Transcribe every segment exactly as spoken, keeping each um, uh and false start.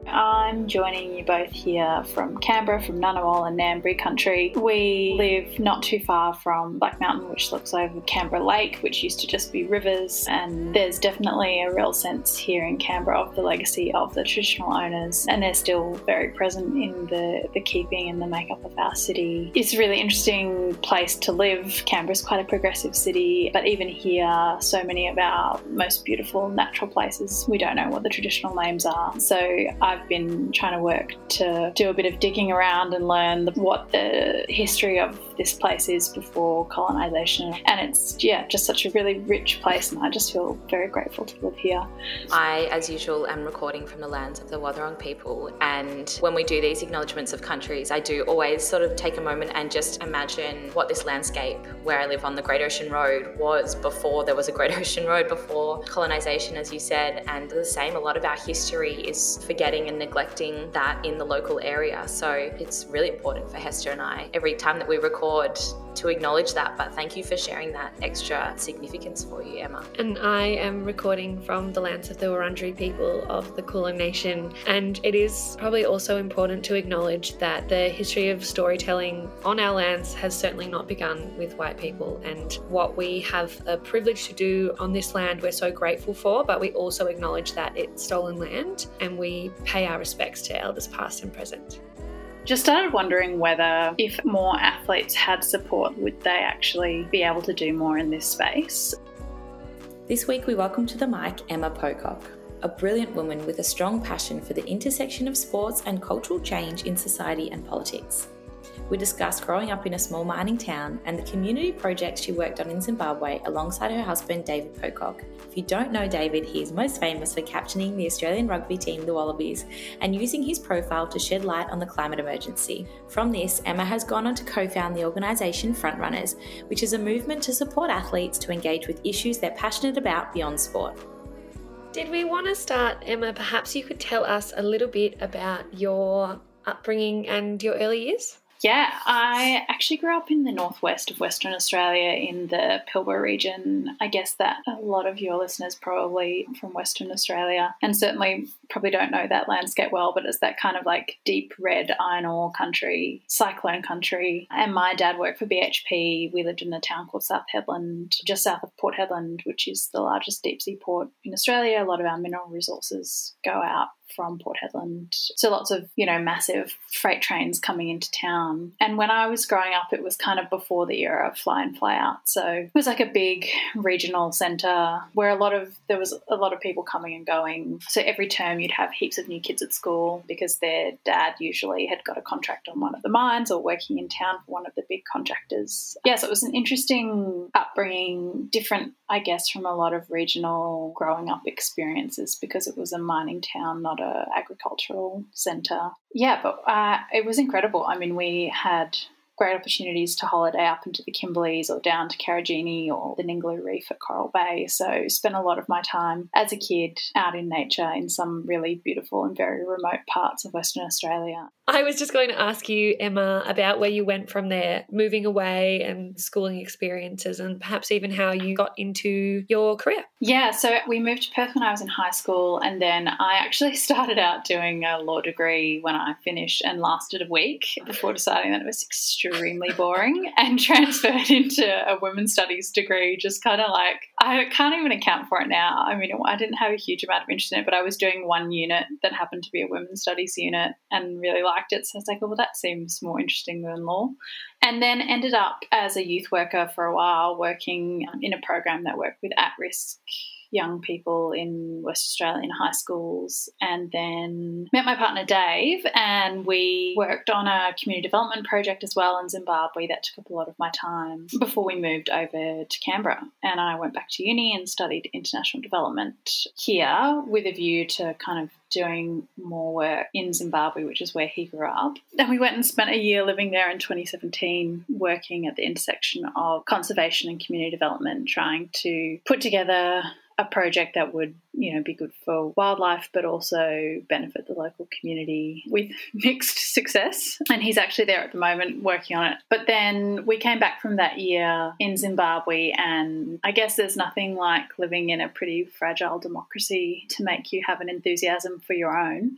I'm joining you both here from Canberra, from Ngunnawal and Ngambri country. We live not too far from Black Mountain, which looks over Canberra Lake, which used to just be rivers, and there's definitely a real sense here in Canberra of the legacy of the traditional owners, and they're still very present in the, the keeping and the makeup of our city. It's a really interesting place to live. Canberra's quite a progressive city, but even here, so many of our most beautiful natural places, we don't know what the traditional names are. So I've been trying to work to do a bit of digging around and learn the, what the history of this place is before colonisation. And it's, yeah, just such a really rich place, and I just feel very grateful to live here. I, as usual, am recording from the lands of the Wathaurong people, and when we do these acknowledgements of countries, I do always sort of take a moment and just imagine what this landscape where I live on the Great Ocean Road was before there was a Great Ocean Road, before colonisation, as you said. And the same, a lot of our history is forgetting and neglecting that in the local area. So it's really important for Hester and I every time that we record to acknowledge that. But thank you for sharing that extra significance for you, Emma. And I am recording from the lands of the Wurundjeri people of the Kulin Nation. And it is probably also important to acknowledge that the history of storytelling on our lands has certainly not begun with white people. And what we have a privilege to do on this land, we're so grateful for, but we also acknowledge that it's stolen land, and we pay our respects to elders past and present. Just started wondering whether if more athletes had support, would they actually be able to do more in this space? This week we welcome to the mic Emma Pocock, a brilliant woman with a strong passion for the intersection of sports and cultural change in society and politics. We discussed growing up in a small mining town and the community projects she worked on in Zimbabwe alongside her husband David Pocock. If you don't know David, he is most famous for captaining the Australian rugby team, the Wallabies, and using his profile to shed light on the climate emergency. From this, Emma has gone on to co-found the organisation Frontrunners, which is a movement to support athletes to engage with issues they're passionate about beyond sport. Did we want to start, Emma? Perhaps you could tell us a little bit about your upbringing and your early years? Yeah, I actually grew up in the northwest of Western Australia in the Pilbara region. I guess that a lot of your listeners probably from Western Australia, and certainly probably don't know that landscape well, but it's that kind of like deep red iron ore country, cyclone country. And my dad worked for B H P. We lived in a town called South Hedland, just south of Port Hedland, which is the largest deep sea port in Australia. A lot of our mineral resources go out from Port Hedland. So lots of, you know, massive freight trains coming into town. And when I was growing up, it was kind of before the era of fly in, fly out. So it was like a big regional centre where a lot of, there was a lot of people coming and going. So every term you'd have heaps of new kids at school because their dad usually had got a contract on one of the mines or working in town for one of the big contractors. Yeah, so it was an interesting upbringing, different, I guess, from a lot of regional growing up experiences because it was a mining town, not a agricultural centre. Yeah, but uh, it was incredible. I mean, we had great opportunities to holiday up into the Kimberleys or down to Karajini or the Ningaloo Reef at Coral Bay. So spent a lot of my time as a kid out in nature in some really beautiful and very remote parts of Western Australia. I was just going to ask you, Emma, about where you went from there, moving away and schooling experiences, and perhaps even how you got into your career. Yeah, so we moved to Perth when I was in high school, and then I actually started out doing a law degree when I finished and lasted a week before deciding that it was extremely boring and transferred into a women's studies degree, just kind of like, I can't even account for it now. I mean, I didn't have a huge amount of interest in it, but I was doing one unit that happened to be a women's studies unit and really liked it. So I was like, oh, well, that seems more interesting than law. And then ended up as a youth worker for a while, working in a program that worked with at-risk young people in West Australian high schools, and then met my partner Dave, and we worked on a community development project as well in Zimbabwe that took up a lot of my time before we moved over to Canberra. And I went back to uni and studied international development here with a view to kind of doing more work in Zimbabwe, which is where he grew up. And we went and spent a year living there in twenty seventeen, working at the intersection of conservation and community development, trying to put together a project that would, you know, be good for wildlife but also benefit the local community with mixed success. And he's actually there at the moment working on it. But then we came back from that year in Zimbabwe, and I guess there's nothing like living in a pretty fragile democracy to make you have an enthusiasm for your own.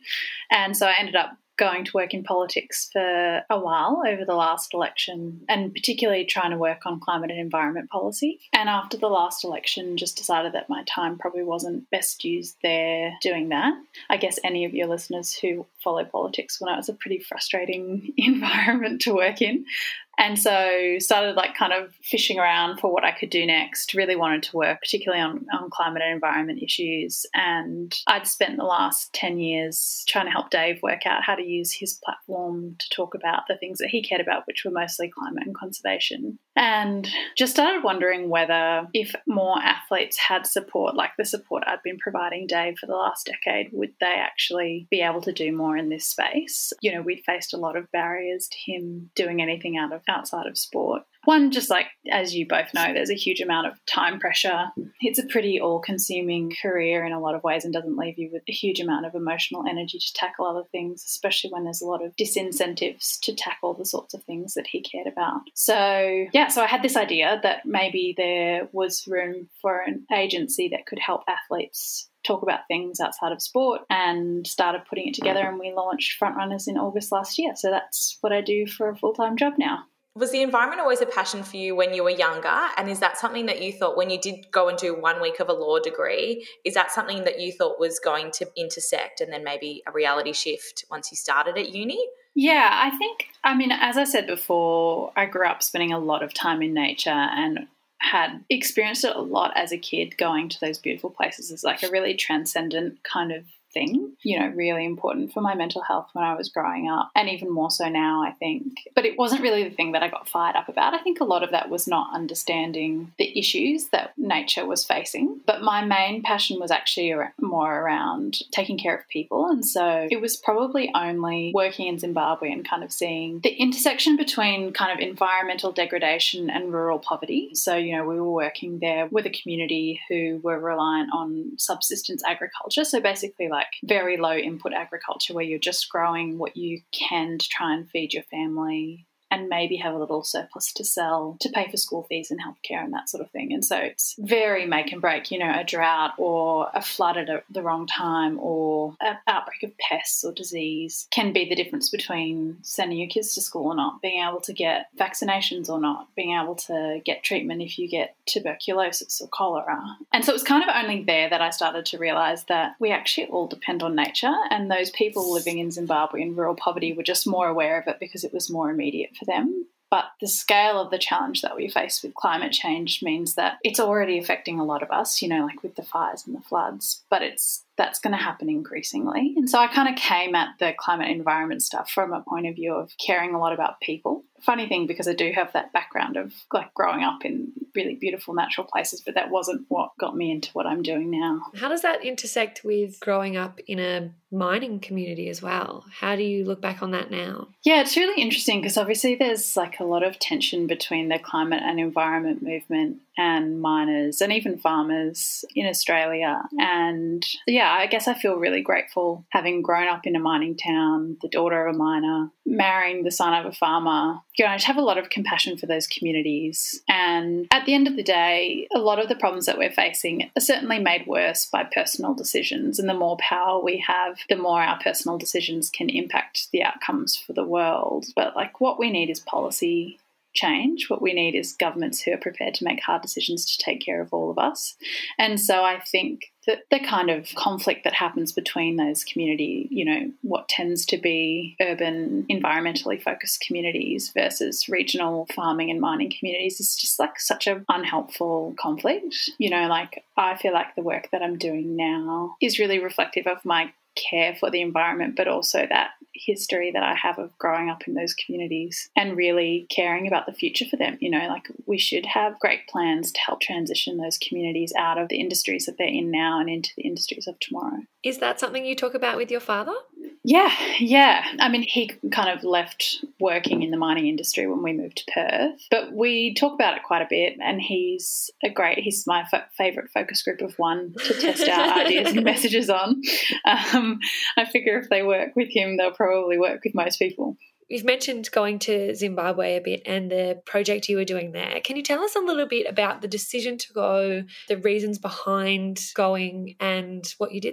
And so I ended up going to work in politics for a while over the last election, and particularly trying to work on climate and environment policy. And after the last election, just decided that my time probably wasn't best used there doing that. I guess any of your listeners who follow politics will know it's a pretty frustrating environment to work in. And so started like kind of fishing around for what I could do next. Really wanted to work particularly on, on climate and environment issues. And I'd spent the last ten years trying to help Dave work out how to use his platform to talk about the things that he cared about, which were mostly climate and conservation. And just started wondering whether if more athletes had support, like the support I'd been providing Dave for the last decade, would they actually be able to do more in this space? You know, we'd faced a lot of barriers to him doing anything out of outside of sport. One, just like, as you both know, there's a huge amount of time pressure. It's a pretty all-consuming career in a lot of ways and doesn't leave you with a huge amount of emotional energy to tackle other things, especially when there's a lot of disincentives to tackle the sorts of things that he cared about. So, yeah, so I had this idea that maybe there was room for an agency that could help athletes talk about things outside of sport, and started putting it together, and we launched Frontrunners in August last year. So that's what I do for a full-time job now. Was the environment always a passion for you when you were younger? And is that something that you thought when you did go and do one week of a law degree, is that something that you thought was going to intersect and then maybe a reality shift once you started at uni? Yeah, I think, I mean, as I said before, I grew up spending a lot of time in nature and had experienced it a lot as a kid, going to those beautiful places as like a really transcendent kind of thing, you know, really important for my mental health when I was growing up, and even more so now, I think. But it wasn't really the thing that I got fired up about. I think a lot of that was not understanding the issues that nature was facing. But my main passion was actually more around taking care of people. And so it was probably only working in Zimbabwe and kind of seeing the intersection between kind of environmental degradation and rural poverty. So, you know, we were working there with a community who were reliant on subsistence agriculture. So basically like very low input agriculture where you're just growing what you can to try and feed your family and maybe have a little surplus to sell to pay for school fees and healthcare and that sort of thing. And so it's very make and break, you know, a drought or a flood at a, the wrong time or an outbreak of pests or disease can be the difference between sending your kids to school or not, being able to get vaccinations or not, being able to get treatment if you get tuberculosis or cholera. And so it was kind of only there that I started to realise that we actually all depend on nature, and those people living in Zimbabwe in rural poverty were just more aware of it because it was more immediate for them. But the scale of the challenge that we face with climate change means that it's already affecting a lot of us, you know, like with the fires and the floods, but it's that's going to happen increasingly. And so I kind of came at the climate environment stuff from a point of view of caring a lot about people. Funny thing, because I do have that background of like growing up in really beautiful natural places, but that wasn't what got me into what I'm doing now. How does that intersect with growing up in a mining community as well? How do you look back on that now? Yeah, it's really interesting because obviously there's like a lot of tension between the climate and environment movement and miners and even farmers in Australia. And yeah, I guess I feel really grateful having grown up in a mining town, the daughter of a miner, marrying the son of a farmer. You know, I just have a lot of compassion for those communities. And at the end of the day, a lot of the problems that we're facing are certainly made worse by personal decisions. And the more power we have, the more our personal decisions can impact the outcomes for the world. But like what we need is policy change. What we need is governments who are prepared to make hard decisions to take care of all of us. And so I think that the kind of conflict that happens between those community, you know, what tends to be urban, environmentally focused communities versus regional farming and mining communities is just like such an unhelpful conflict. You know, like I feel like the work that I'm doing now is really reflective of my care for the environment, but also that history that I have of growing up in those communities and really caring about the future for them. You know, like we should have great plans to help transition those communities out of the industries that they're in now and into the industries of tomorrow. Is that something you talk about with your father? Yeah, yeah. I mean, he kind of left working in the mining industry when we moved to Perth, but we talk about it quite a bit, and he's a great, he's my f- favourite focus group of one to test out ideas and messages on. Um, I figure if they work with him, they'll probably work with most people. You've mentioned going to Zimbabwe a bit and the project you were doing there. Can you tell us a little bit about the decision to go, the reasons behind going and what you did there?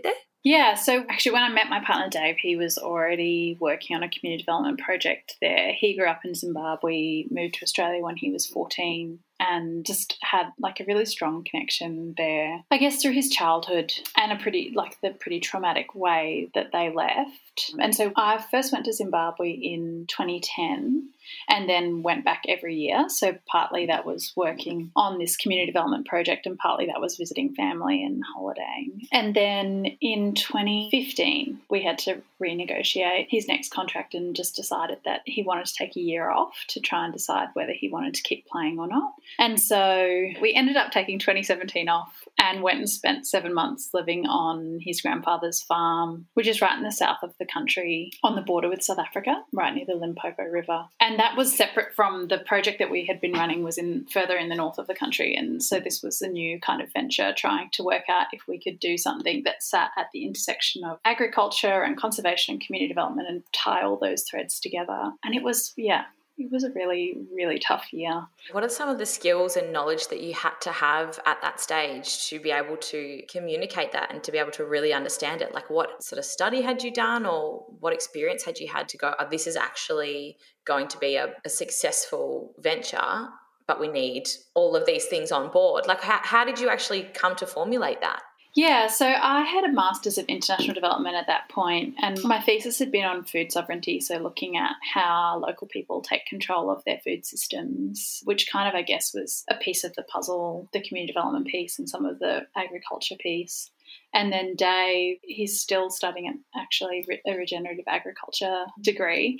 Yeah, so actually when I met my partner Dave, he was already working on a community development project there. He grew up in Zimbabwe, moved to Australia when he was fourteen, and just had like a really strong connection there, I guess through his childhood and a pretty, like the pretty traumatic way that they left. And so I first went to Zimbabwe in twenty ten and then went back every year. So partly that was working on this community development project and partly that was visiting family and holidaying. And then in twenty fifteen, we had to renegotiate his next contract and just decided that he wanted to take a year off to try and decide whether he wanted to keep playing or not. And so we ended up taking twenty seventeen off and went and spent seven months living on his grandfather's farm, which is right in the south of the country on the border with South Africa, right near the Limpopo River. And that was separate from the project that we had been running was in further in the north of the country. And so this was a new kind of venture trying to work out if we could do something that sat at the intersection of agriculture and conservation and community development and tie all those threads together. And it was, yeah, it was a really, really tough year. What are some of the skills and knowledge that you had to have at that stage to be able to communicate that and to be able to really understand it? Like what sort of study had you done or what experience had you had to go, oh, this is actually going to be a, a successful venture, but we need all of these things on board? Like how, how did you actually come to formulate that? Yeah, so I had a Masters of International Development at that point, and my thesis had been on food sovereignty, so looking at how local people take control of their food systems, which kind of, I guess, was a piece of the puzzle, the community development piece and some of the agriculture piece. And then Dave, he's still studying at actually a regenerative agriculture degree,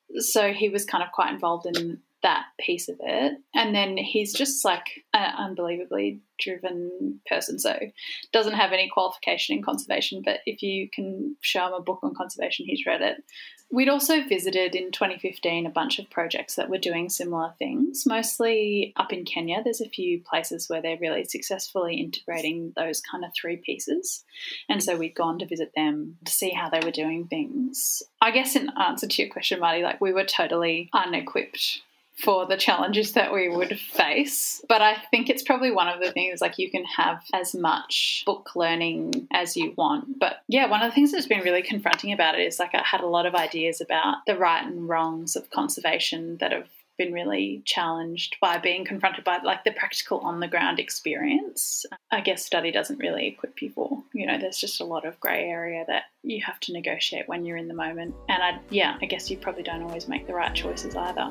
so he was kind of quite involved in that piece of it. And then he's just like an unbelievably driven person, so doesn't have any qualification in conservation, but if you can show him a book on conservation, he's read it. We'd also visited in twenty fifteen a bunch of projects that were doing similar things, mostly up in Kenya. There's a few places where they're really successfully integrating those kind of three pieces. And so we'd gone to visit them to see how they were doing things. I guess in answer to your question, Marty, like we were totally unequipped for the challenges that we would face. But I think it's probably one of the things, like you can have as much book learning as you want. But yeah, one of the things that's been really confronting about it is like I had a lot of ideas about the right and wrongs of conservation that have been really challenged by being confronted by like the practical on the ground experience. I guess study doesn't really equip people. You know, there's just a lot of grey area that you have to negotiate when you're in the moment. And I, yeah, I guess you probably don't always make the right choices either.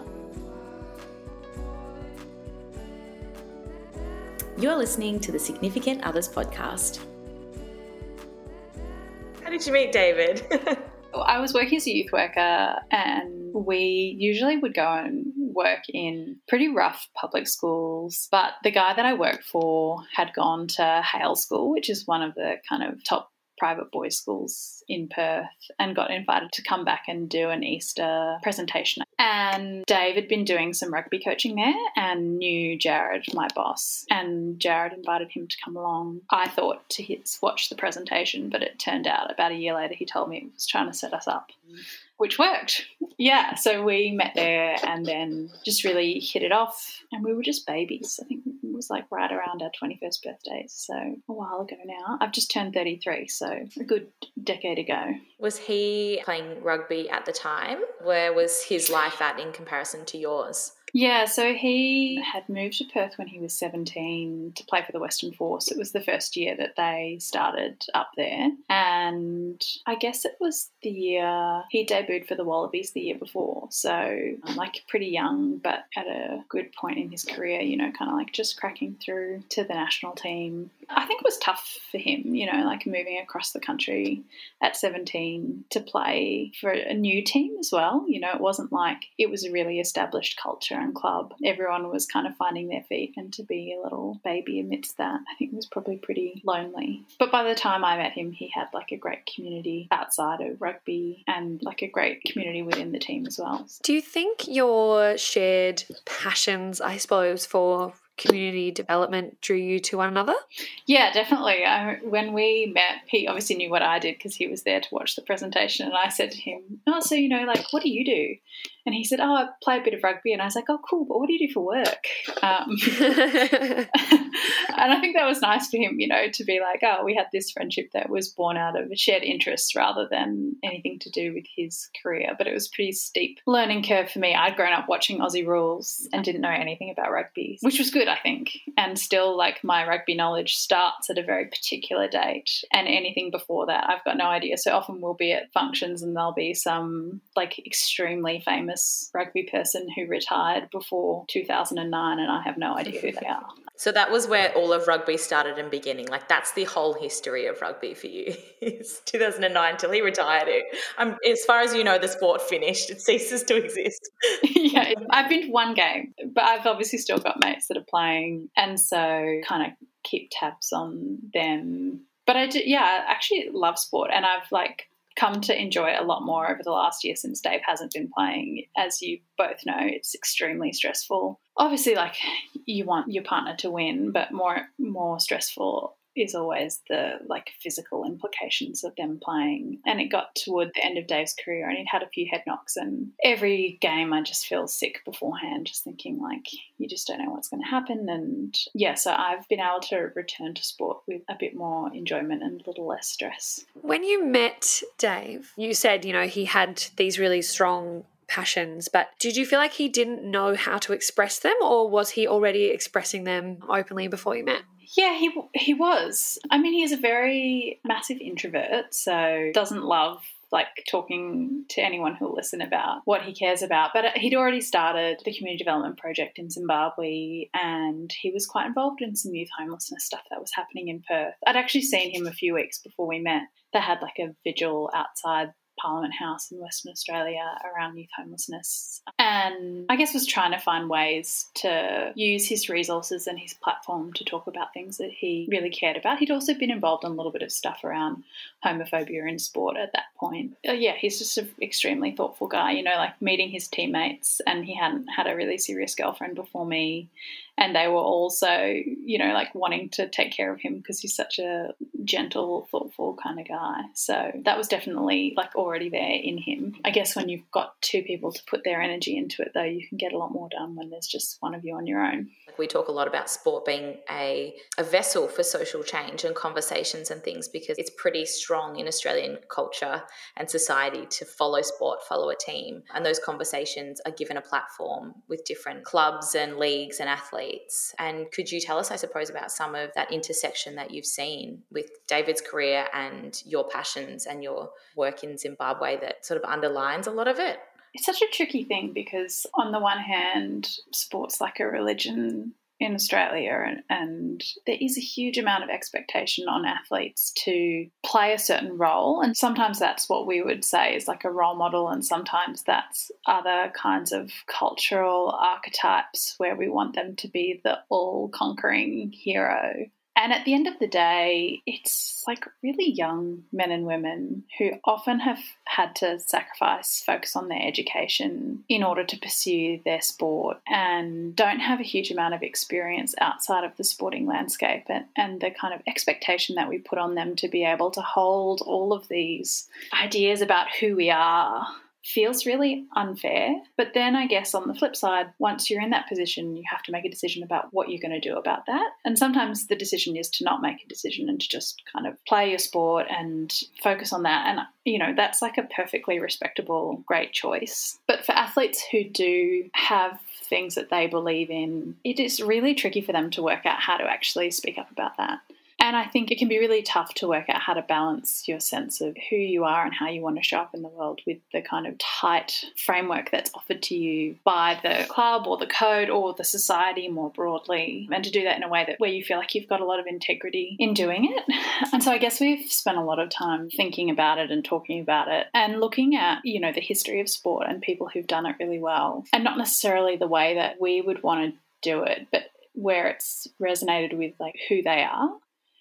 You're listening to the Significant Others podcast. How did you meet David? I was working as a youth worker and we usually would go and work in pretty rough public schools, but the guy that I worked for had gone to Hale School, which is one of the kind of top private boys' schools in Perth, and got invited to come back and do an Easter presentation. And Dave had been doing some rugby coaching there and knew Jared, my boss, and Jared invited him to come along. I thought to his, watch the presentation, but it turned out about a year later he told me he was trying to set us up, which worked. Yeah, so we met there and then just really hit it off, and we were just babies. I think it was like right around our twenty-first birthdays, so a while ago now. I've just turned thirty-three, so a good decade ago. Was he playing rugby at the time? Where was his life at in comparison to yours? Yeah, so he had moved to Perth when he was seventeen to play for the Western Force. It was the first year that they started up there. And I guess it was the year he debuted for the Wallabies the year before. So like pretty young, but at a good point in his career, you know, kind of like just cracking through to the national team. I think it was tough for him, you know, like moving across the country at seventeen to play for a new team as well. You know, it wasn't like it was a really established culture and club. Everyone was kind of finding their feet, and to be a little baby amidst that, I think was probably pretty lonely. But by the time I met him, he had like a great community outside of rugby and like a great community within the team as well. Do you think your shared passions, I suppose, for community development drew you to one another? Yeah, definitely. I, when we met, he obviously knew what I did because he was there to watch the presentation, and I said to him, oh, so, you know, like, what do you do? And he said, oh, I play a bit of rugby. And I was like, oh, cool, but what do you do for work? Um, And I think that was nice for him, you know, to be like, oh, we had this friendship that was born out of shared interests rather than anything to do with his career. But it was a pretty steep learning curve for me. I'd grown up watching Aussie rules and didn't know anything about rugby, which was good, I think. And still, like, my rugby knowledge starts at a very particular date, and anything before that, I've got no idea. So often we'll be at functions and there'll be some, like, extremely famous rugby person who retired before two thousand nine, and I have no idea who they are. So that was where all of rugby started and beginning. Like, that's the whole history of rugby for you. It's two thousand nine till he retired. It, um, as far as you know, the sport finished. It ceases to exist. Yeah, I've been to one game, but I've obviously still got mates that are playing, and so kind of keep tabs on them. But I do, yeah, I actually love sport, and I've like come to enjoy it a lot more over the last year since Dave hasn't been playing. As you both know, it's extremely stressful. Obviously, like, you want your partner to win, but more more stressful is always the, like, physical implications of them playing. And it got toward the end of Dave's career and he'd had a few head knocks, and every game I just feel sick beforehand, just thinking, like, you just don't know what's going to happen. And, yeah, so I've been able to return to sport with a bit more enjoyment and a little less stress. When you met Dave, you said, you know, he had these really strong passions, but did you feel like he didn't know how to express them, or was he already expressing them openly before you met? Yeah, he he was. I mean, he's a very massive introvert, so doesn't love, like, talking to anyone who'll listen about what he cares about. But he'd already started the community development project in Zimbabwe, and he was quite involved in some youth homelessness stuff that was happening in Perth. I'd actually seen him a few weeks before we met. They had, like, a vigil outside Parliament House in Western Australia around youth homelessness, and I guess was trying to find ways to use his resources and his platform to talk about things that he really cared about. He'd also been involved in a little bit of stuff around homophobia in sport at that point. Uh, yeah, he's just an extremely thoughtful guy, you know, like meeting his teammates, and he hadn't had a really serious girlfriend before me, and they were also, you know, like wanting to take care of him because he's such a gentle, thoughtful kind of guy. So that was definitely, like, already there in him. I guess when you've got two people to put their energy into it, though, you can get a lot more done when there's just one of you on your own. We talk a lot about sport being a, a vessel for social change and conversations and things, because it's pretty strong in Australian culture and society to follow sport, follow a team. And those conversations are given a platform with different clubs and leagues and athletes. And could you tell us, I suppose, about some of that intersection that you've seen with David's career and your passions and your work in Zimbabwe that sort of underlines a lot of it? It's such a tricky thing because on the one hand, sport's like a religion in Australia, and, and there is a huge amount of expectation on athletes to play a certain role, and sometimes that's what we would say is like a role model, and sometimes that's other kinds of cultural archetypes where we want them to be the all-conquering hero. And at the end of the day, it's like really young men and women who often have had to sacrifice, focus on their education in order to pursue their sport, and don't have a huge amount of experience outside of the sporting landscape, and, and the kind of expectation that we put on them to be able to hold all of these ideas about who we are feels really unfair. But then I guess on the flip side, once you're in that position, you have to make a decision about what you're going to do about that. And sometimes the decision is to not make a decision and to just kind of play your sport and focus on that. And, you know, that's like a perfectly respectable, great choice. But for athletes who do have things that they believe in, it is really tricky for them to work out how to actually speak up about that. And I think it can be really tough to work out how to balance your sense of who you are and how you want to show up in the world with the kind of tight framework that's offered to you by the club or the code or the society more broadly, and to do that in a way that where you feel like you've got a lot of integrity in doing it. And so I guess we've spent a lot of time thinking about it and talking about it and looking at, you know, the history of sport and people who've done it really well, and not necessarily the way that we would want to do it, but where it's resonated with like who they are.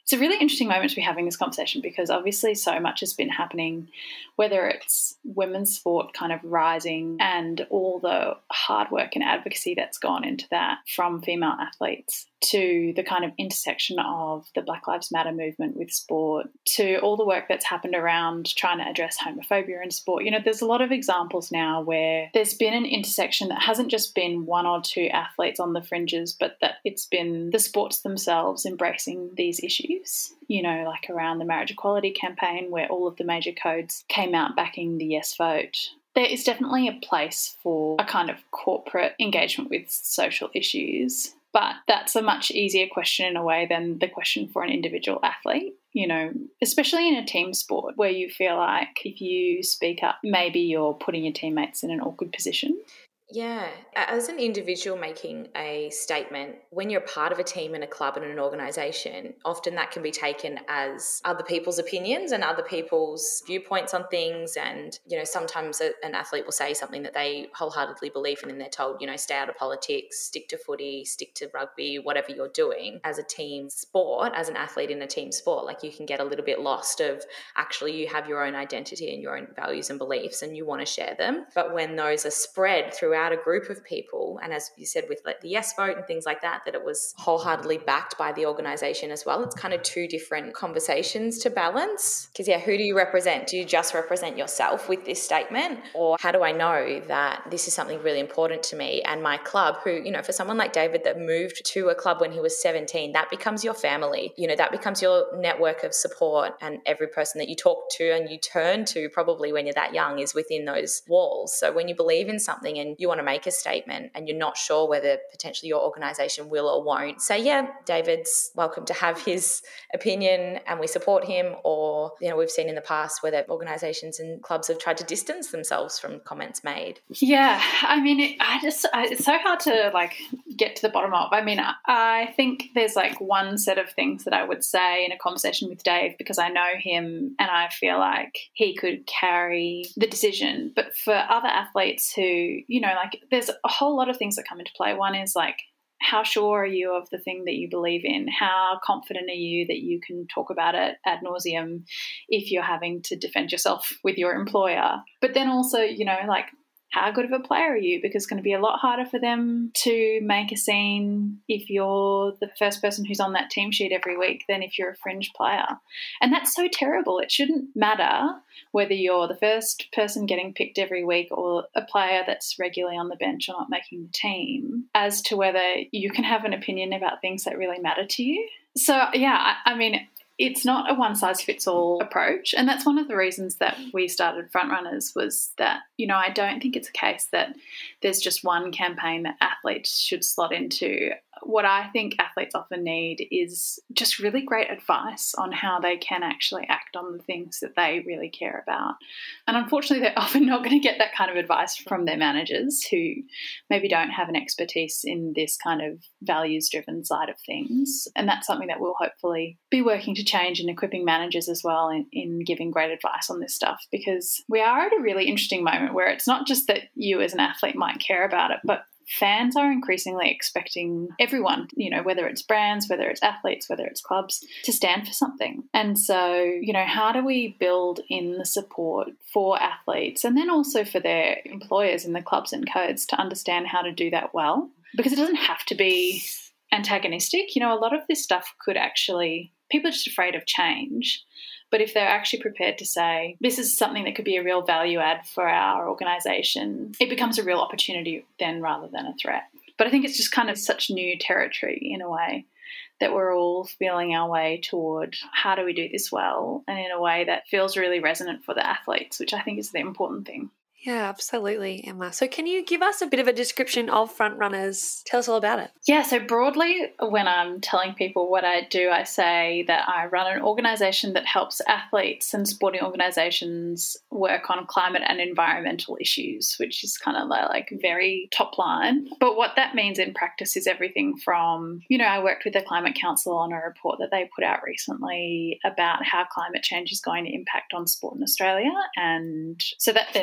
It's a really interesting moment to be having this conversation because obviously so much has been happening, whether it's women's sport kind of rising and all the hard work and advocacy that's gone into that from female athletes, to the kind of intersection of the Black Lives Matter movement with sport, to all the work that's happened around trying to address homophobia in sport. You know, there's a lot of examples now where there's been an intersection that hasn't just been one or two athletes on the fringes, but that it's been the sports themselves embracing these issues. You know, like around the marriage equality campaign where all of the major codes came out backing the yes vote. There is definitely a place for a kind of corporate engagement with social issues. But that's a much easier question in a way than the question for an individual athlete, you know, especially in a team sport where you feel like if you speak up, maybe you're putting your teammates in an awkward position. Yeah. As an individual making a statement, when you're part of a team and a club and an organisation, often that can be taken as other people's opinions and other people's viewpoints on things. And, you know, sometimes a, an athlete will say something that they wholeheartedly believe in and they're told, you know, stay out of politics, stick to footy, stick to rugby, whatever you're doing. As a team sport, as an athlete in a team sport, like you can get a little bit lost of actually you have your own identity and your own values and beliefs and you want to share them. But when those are spread throughout a group of people, and as you said with like the yes vote and things like that, that it was wholeheartedly backed by the organisation as well, it's kind of two different conversations to balance. Because yeah, who do you represent? Do you just represent yourself with this statement? Or how do I know that this is something really important to me and my club, who, you know, for someone like David that moved to a club when he was seventeen, that becomes your family, you know, that becomes your network of support, and every person that you talk to and you turn to probably when you're that young is within those walls. So when you believe in something and you want to make a statement and you're not sure whether potentially your organisation will or won't, say, yeah, David's welcome to have his opinion and we support him. Or, you know, we've seen in the past whether organisations and clubs have tried to distance themselves from comments made. Yeah, I mean, it, I just, I, it's so hard to like get to the bottom of. I mean, I, I think there's like one set of things that I would say in a conversation with Dave because I know him and I feel like he could carry the decision. But for other athletes who, you know, like there's a whole lot of things that come into play. One is like, how sure are you of the thing that you believe in? How confident are you that you can talk about it ad nauseum if you're having to defend yourself with your employer? But then also, you know, like, how good of a player are you? Because it's going to be a lot harder for them to make a scene if you're the first person who's on that team sheet every week than if you're a fringe player. And that's so terrible. It shouldn't matter whether you're the first person getting picked every week or a player that's regularly on the bench or not making the team, as to whether you can have an opinion about things that really matter to you. So, yeah, I, I mean, it's not a one-size-fits-all approach, and that's one of the reasons that we started Frontrunners was that, you know, I don't think it's a case that there's just one campaign that athletes should slot into. What I think athletes often need is just really great advice on how they can actually act on the things that they really care about. And unfortunately, they're often not going to get that kind of advice from their managers who maybe don't have an expertise in this kind of values-driven side of things. And that's something that we'll hopefully be working to change and equipping managers as well in, in giving great advice on this stuff, because we are at a really interesting moment where it's not just that you as an athlete might care about it, but fans are increasingly expecting everyone, you know, whether it's brands, whether it's athletes, whether it's clubs, to stand for something. And so, you know, how do we build in the support for athletes and then also for their employers in the clubs and codes to understand how to do that well? Because it doesn't have to be antagonistic. You know, a lot of this stuff could actually, people are just afraid of change. But if they're actually prepared to say, this is something that could be a real value add for our organisation, it becomes a real opportunity then rather than a threat. But I think it's just kind of such new territory in a way that we're all feeling our way toward how do we do this well and in a way that feels really resonant for the athletes, which I think is the important thing. Yeah, absolutely, Emma. So can you give us a bit of a description of Frontrunners? Tell us all about it. Yeah, so broadly, when I'm telling people what I do, I say that I run an organisation that helps athletes and sporting organisations work on climate and environmental issues, which is kind of like very top line. But what that means in practice is everything from, you know, I worked with the Climate Council on a report that they put out recently about how climate change is going to impact on sport in Australia. And so that there's kind of that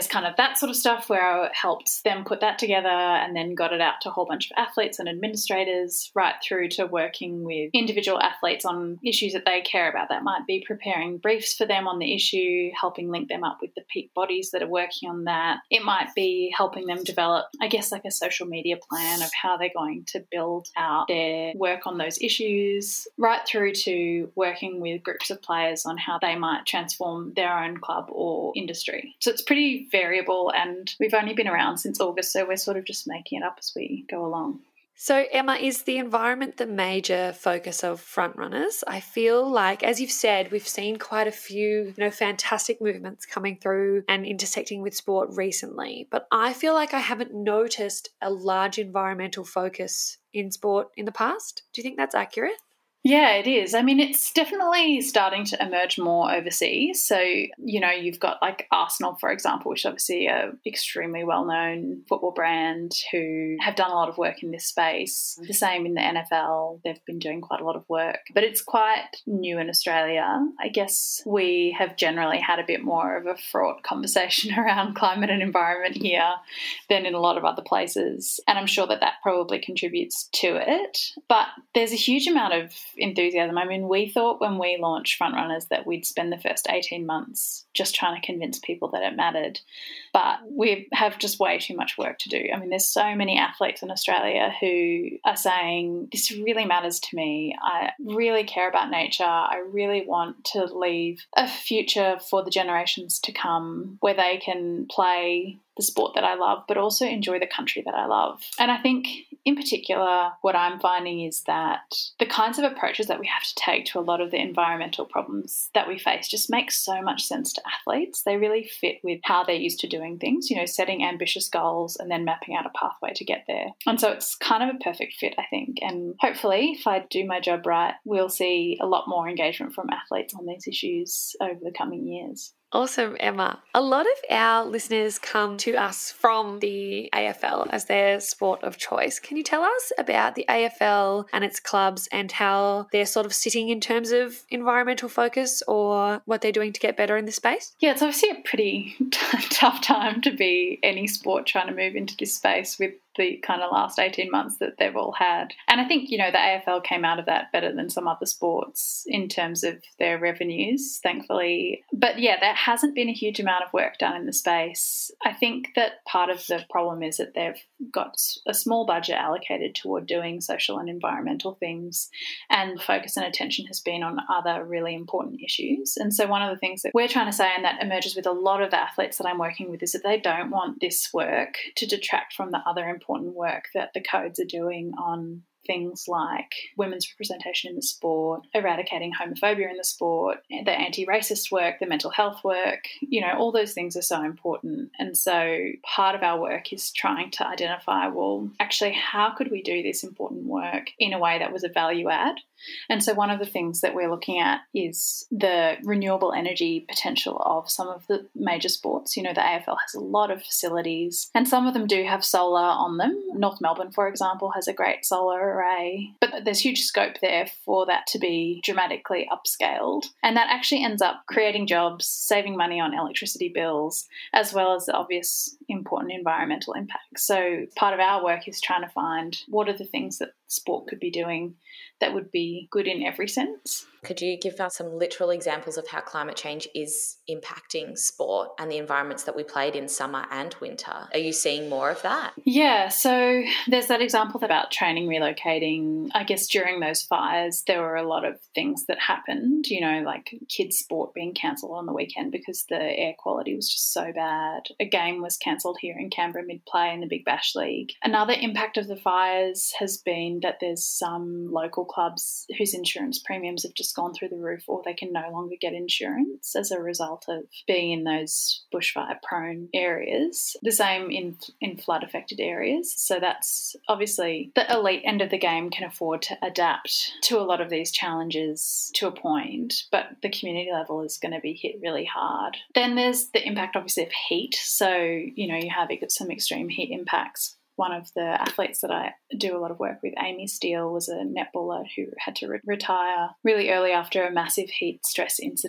that sort of stuff where I helped them put that together and then got it out to a whole bunch of athletes and administrators, right through to working with individual athletes on issues that they care about. That might be preparing briefs for them on the issue, helping link them up with the peak bodies that are working on that. It might be helping them develop, I guess, like a social media plan of how they're going to build out their work on those issues, right through to working with groups of players on how they might transform their own club or industry. So it's pretty variable, and we've only been around since August, so we're sort of just making it up as we go along. So, Emma, is the environment the major focus of Frontrunners? I feel like, as you've said, we've seen quite a few, you know, fantastic movements coming through and intersecting with sport recently, but I feel like I haven't noticed a large environmental focus in sport in the past. Do you think that's accurate? Yeah, it is. I mean, it's definitely starting to emerge more overseas. So, you know, you've got like Arsenal, for example, which is obviously a extremely well-known football brand who have done a lot of work in this space. The same in the N F L. They've been doing quite a lot of work, but it's quite new in Australia. I guess we have generally had a bit more of a fraught conversation around climate and environment here than in a lot of other places. And I'm sure that that probably contributes to it. But there's a huge amount of enthusiasm. I mean, we thought when we launched Frontrunners that we'd spend the first eighteen months just trying to convince people that it mattered, but we have just way too much work to do. I mean, there's so many athletes in Australia who are saying, this really matters to me. I really care about nature. I really want to leave a future for the generations to come where they can play the sport that I love, but also enjoy the country that I love. And I think in particular, what I'm finding is that the kinds of approaches that we have to take to a lot of the environmental problems that we face just make so much sense to athletes. They really fit with how they're used to doing things, you know, setting ambitious goals and then mapping out a pathway to get there. And so it's kind of a perfect fit, I think. And hopefully, if I do my job right, we'll see a lot more engagement from athletes on these issues over the coming years. Awesome, Emma. A lot of our listeners come to us from the A F L as their sport of choice. Can you tell us about the A F L and its clubs and how they're sort of sitting in terms of environmental focus or what they're doing to get better in this space? Yeah, it's obviously a pretty t- tough time to be any sport trying to move into this space with the kind of last eighteen months that they've all had. And I think, you know, the A F L came out of that better than some other sports in terms of their revenues, thankfully. But yeah, there hasn't been a huge amount of work done in the space. I think that part of the problem is that they've got a small budget allocated toward doing social and environmental things, and focus and attention has been on other really important issues. And so one of the things that we're trying to say, and that emerges with a lot of the athletes that I'm working with, is that they don't want this work to detract from the other important important work that the codes are doing on things like women's representation in the sport, eradicating homophobia in the sport, the anti-racist work, the mental health work. You know, all those things are so important. And so part of our work is trying to identify, well, actually, how could we do this important work in a way that was a value add? And so one of the things that we're looking at is the renewable energy potential of some of the major sports. You know, the A F L has a lot of facilities, and some of them do have solar on them. North Melbourne, for example, has a great solar array, but there's huge scope there for that to be dramatically upscaled. And that actually ends up creating jobs, saving money on electricity bills, as well as the obvious important environmental impacts. So part of our work is trying to find what are the things that sport could be doing that would be good in every sense. Could you give us some literal examples of how climate change is impacting sport and the environments that we played in summer and winter? Are you seeing more of that? Yeah, so there's that example about training relocating. I guess during those fires, there were a lot of things that happened, you know, like kids' sport being cancelled on the weekend because the air quality was just so bad. A game was cancelled here in Canberra mid-play in the Big Bash League. Another impact of the fires has been that there's some local clubs whose insurance premiums have just gone through the roof, or they can no longer get insurance as a result of being in those bushfire prone areas. The same in in flood affected areas. So that's obviously the elite end of the game can afford to adapt to a lot of these challenges to a point, but the community level is going to be hit really hard. Then there's the impact obviously of heat. So, you know, you have some extreme heat impacts. One of the athletes that I do a lot of work with, Amy Steele, was a netballer who had to re- retire really early after a massive heat stress incident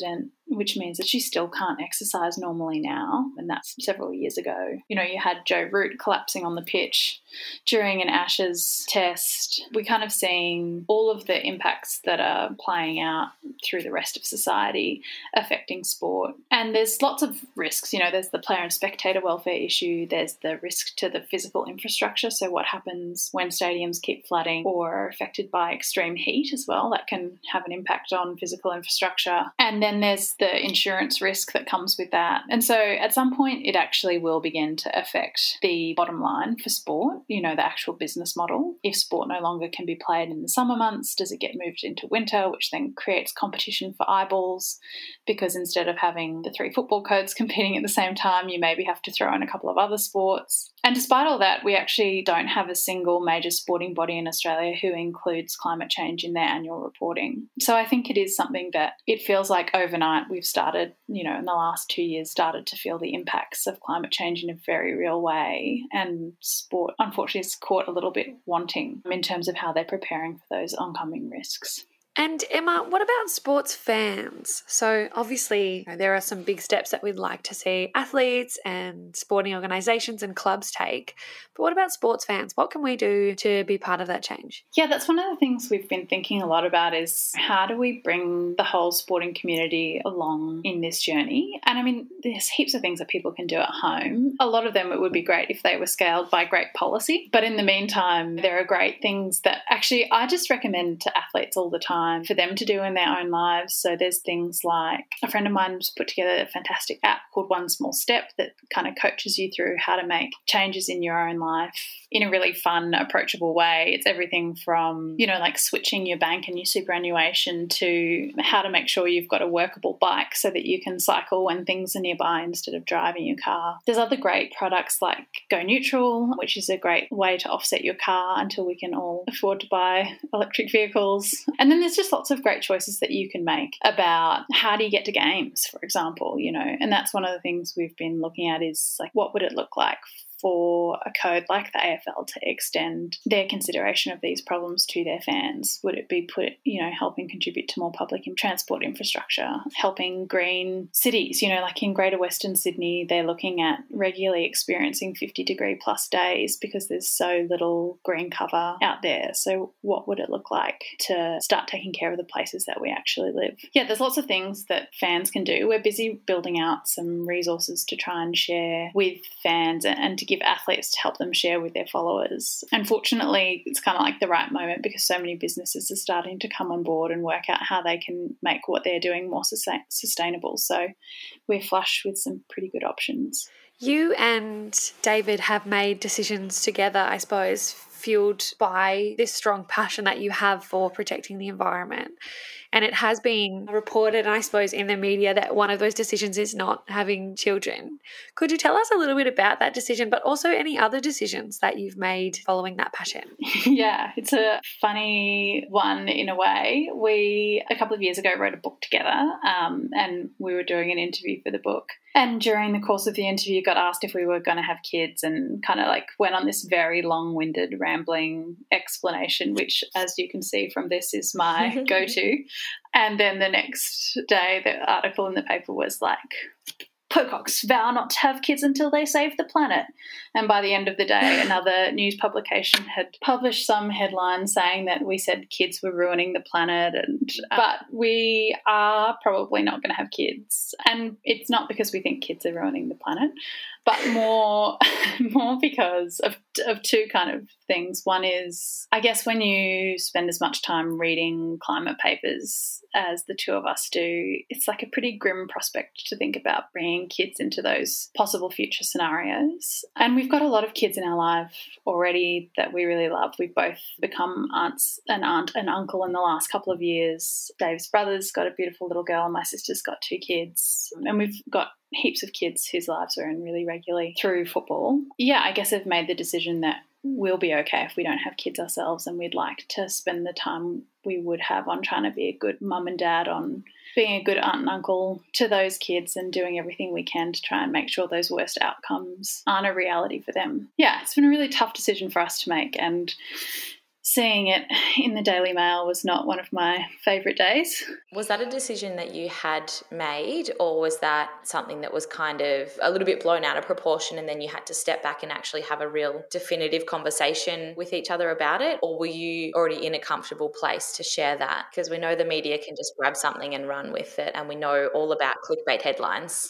which means that she still can't exercise normally now, and that's several years ago. You know, you had Joe Root collapsing on the pitch during an Ashes test. We're kind of seeing all of the impacts that are playing out through the rest of society affecting sport. And there's lots of risks. You know, there's the player and spectator welfare issue. There's the risk to the physical infrastructure. So what happens when stadiums keep flooding or are affected by extreme heat as well? That can have an impact on physical infrastructure. And then there's the insurance risk that comes with that. And so at some point it actually will begin to affect the bottom line for sport, you know, the actual business model. If sport no longer can be played in the summer months, does it get moved into winter, which then creates competition for eyeballs? Because instead of having the three football codes competing at the same time, you maybe have to throw in a couple of other sports. And despite all that, we actually don't have a single major sporting body in Australia who includes climate change in their annual reporting. So I think it is something that it feels like overnight we've started, you know, in the last two years, started to feel the impacts of climate change in a very real way. And sport, unfortunately, is caught a little bit wanting in terms of how they're preparing for those oncoming risks. And Emma, what about sports fans? So obviously you know, there are some big steps that we'd like to see athletes and sporting organisations and clubs take. But what about sports fans? What can we do to be part of that change? Yeah, that's one of the things we've been thinking a lot about is how do we bring the whole sporting community along in this journey? And I mean, there's heaps of things that people can do at home. A lot of them, it would be great if they were scaled by great policy. But in the meantime, there are great things that actually I just recommend to athletes all the time for them to do in their own lives. So there's things like a friend of mine put together a fantastic app called One Small Step that kind of coaches you through how to make changes in your own life in a really fun, approachable way. It's everything from, you know, like switching your bank and your superannuation to how to make sure you've got a workable bike so that you can cycle when things are nearby instead of driving your car. There's other great products like Go Neutral, which is a great way to offset your car until we can all afford to buy electric vehicles. And then there's just lots of great choices that you can make about how do you get to games, for example, you know, and that's one of the things we've been looking at is like, what would it look like for a code like the A F L to extend their consideration of these problems to their fans? Would it be put, you know, helping contribute to more public and transport infrastructure, helping green cities, you know, like in Greater Western Sydney, they're looking at regularly experiencing fifty degree plus days because there's so little green cover out there. So what would it look like to start taking care of the places that we actually live? Yeah, there's lots of things that fans can do. We're busy building out some resources to try and share with fans and to give athletes to help them share with their followers. Unfortunately, it's kind of like the right moment because so many businesses are starting to come on board and work out how they can make what they're doing more sustain- sustainable. So we're flush with some pretty good options. You and David have made decisions together, I suppose, fueled by this strong passion that you have for protecting the environment. And it has been reported, I suppose, in the media that one of those decisions is not having children. Could you tell us a little bit about that decision, but also any other decisions that you've made following that passion? Yeah, it's a funny one in a way. We, a couple of years ago, wrote a book together um, and we were doing an interview for the book. And during the course of the interview, got asked if we were going to have kids and kind of like went on this very long-winded, rambling explanation, which, as you can see from this, is my go-to. And then the next day, the article in the paper was like, Pocock's vow not to have kids until they save the planet. And by the end of the day, another news publication had published some headline saying that we said kids were ruining the planet. And but we are probably not going to have kids. And it's not because we think kids are ruining the planet, but more, more because of, of two kind of things. One is, I guess when you spend as much time reading climate papers as the two of us do, it's like a pretty grim prospect to think about bringing kids into those possible future scenarios. And we've got a lot of kids in our life already that we really love. We've both become aunts, an aunt and uncle in the last couple of years. Dave's brother's got a beautiful little girl and my sister's got two kids. And we've got heaps of kids whose lives are in really regularly through football. Yeah, I guess I've made the decision that we'll be okay if we don't have kids ourselves, and we'd like to spend the time we would have on trying to be a good mum and dad, on being a good aunt and uncle to those kids and doing everything we can to try and make sure those worst outcomes aren't a reality for them. Yeah, it's been a really tough decision for us to make, and seeing it in the Daily Mail was not one of my favourite days. Was that a decision that you had made, or was that something that was kind of a little bit blown out of proportion and then you had to step back and actually have a real definitive conversation with each other about it? Or were you already in a comfortable place to share that? Because we know the media can just grab something and run with it, and we know all about clickbait headlines.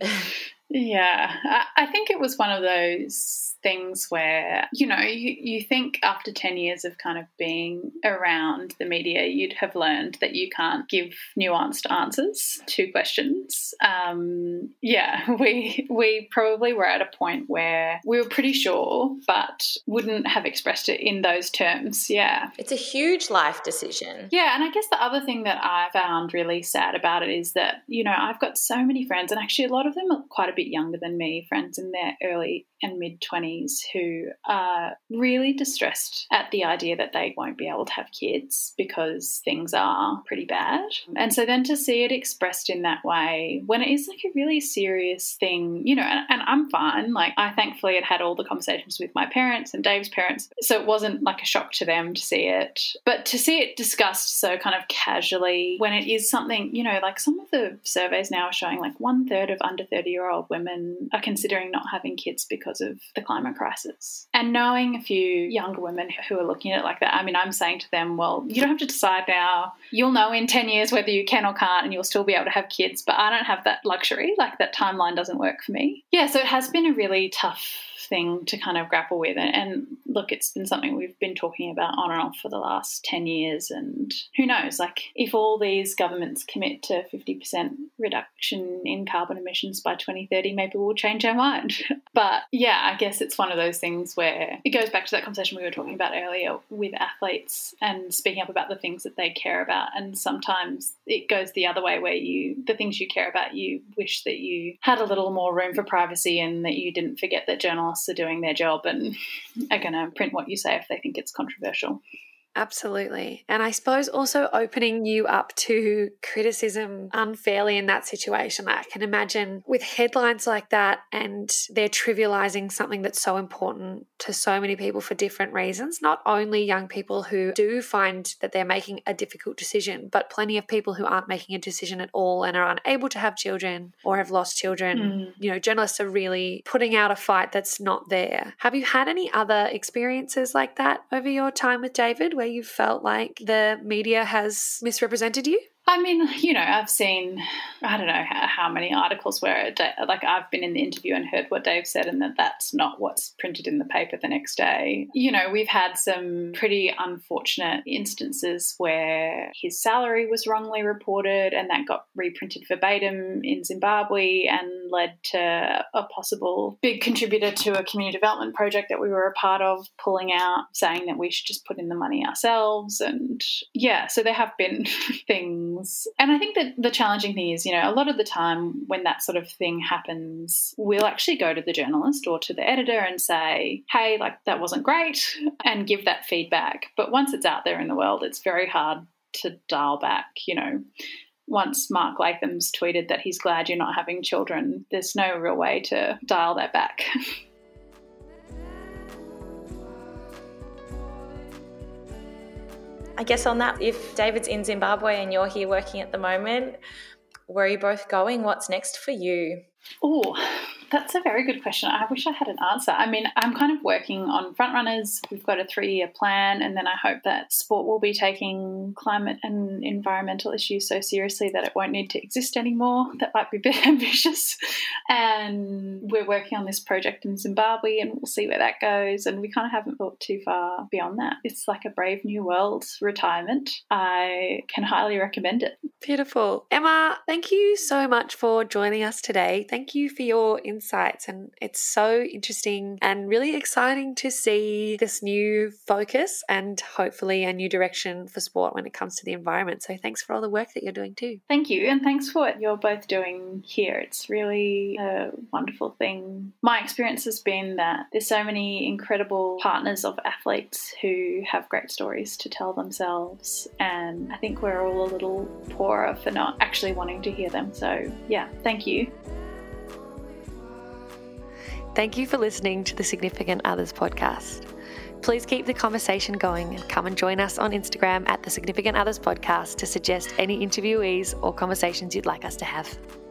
Yeah, I think it was one of those things where, you know, you, you think after ten years of kind of being around the media, you'd have learned that you can't give nuanced answers to questions. Um, yeah, we we probably were at a point where we were pretty sure, but wouldn't have expressed it in those terms. Yeah. It's a huge life decision. Yeah, and I guess the other thing that I found really sad about it is that, you know, I've got so many friends, and actually a lot of them are quite a bit younger than me, friends in their early and mid-twenties who are really distressed at the idea that they won't be able to have kids because things are pretty bad. And so then to see it expressed in that way, when it is like a really serious thing, you know, and, and I'm fine. Like, I thankfully had had all the conversations with my parents and Dave's parents, so it wasn't like a shock to them to see it. But to see it discussed so kind of casually when it is something, you know, like some of the surveys now are showing like one third of under thirty-year-old women are considering not having kids because of the climate crisis. And knowing a few younger women who are looking at it like that, I mean, I'm saying to them, well, you don't have to decide now. You'll know in ten years whether you can or can't, and you'll still be able to have kids, but I don't have that luxury. Like, that timeline doesn't work for me. Yeah, so it has been a really tough thing to kind of grapple with. And, and look, it's been something we've been talking about on and off for the last ten years. And who knows, like, if all these governments commit to fifty percent reduction in carbon emissions by twenty thirty, maybe we'll change our mind. But yeah, I guess it's one of those things where it goes back to that conversation we were talking about earlier with athletes and speaking up about the things that they care about. And sometimes it goes the other way, where you, the things you care about, you wish that you had a little more room for privacy and that you didn't forget that journalists are doing their job and are going to print what you say if they think it's controversial. Absolutely. And I suppose also opening you up to criticism unfairly in that situation. I can imagine with headlines like that, and they're trivializing something that's so important to so many people for different reasons, not only young people who do find that they're making a difficult decision, but plenty of people who aren't making a decision at all and are unable to have children or have lost children. Mm. You know, journalists are really putting out a fight that's not there. Have you had any other experiences like that over your time with David, where you felt like the media has misrepresented you? I mean, you know, I've seen, I don't know how, how many articles where, like, I've been in the interview and heard what Dave said and that that's not what's printed in the paper the next day. You know, we've had some pretty unfortunate instances where his salary was wrongly reported and that got reprinted verbatim in Zimbabwe and led to a possible big contributor to a community development project that we were a part of pulling out, saying that we should just put in the money ourselves. And yeah, so there have been things. And I think that the challenging thing is, you know, a lot of the time when that sort of thing happens, we'll actually go to the journalist or to the editor and say, hey, like, that wasn't great, and give that feedback. But once it's out there in the world, it's very hard to dial back. You know, once Mark Latham's tweeted that he's glad you're not having children, there's no real way to dial that back. I guess on that, if David's in Zimbabwe and you're here working at the moment, where are you both going? What's next for you? Oh, that's a very good question. I wish I had an answer. I mean, I'm kind of working on Frontrunners. We've got a three-year plan, and then I hope that sport will be taking climate and environmental issues so seriously that it won't need to exist anymore. That might be a bit ambitious. And we're working on this project in Zimbabwe, and we'll see where that goes. And we kind of haven't thought too far beyond that. It's like a Brave New World retirement. I can highly recommend it. Beautiful. Emma, thank you so much for joining us today. Thank you for your insights, and it's so interesting and really exciting to see this new focus and hopefully a new direction for sport when it comes to the environment. So thanks for all the work that you're doing too. Thank you, and thanks for what you're both doing here. It's really a wonderful thing. My experience has been that there's so many incredible partners of athletes who have great stories to tell themselves, and I think we're all a little poorer for not actually wanting to hear them. So yeah, thank you. Thank you for listening to the Significant Others podcast. please keep the conversation going and come and join us on Instagram at the Significant Others Podcast to suggest any interviewees or conversations you'd like us to have.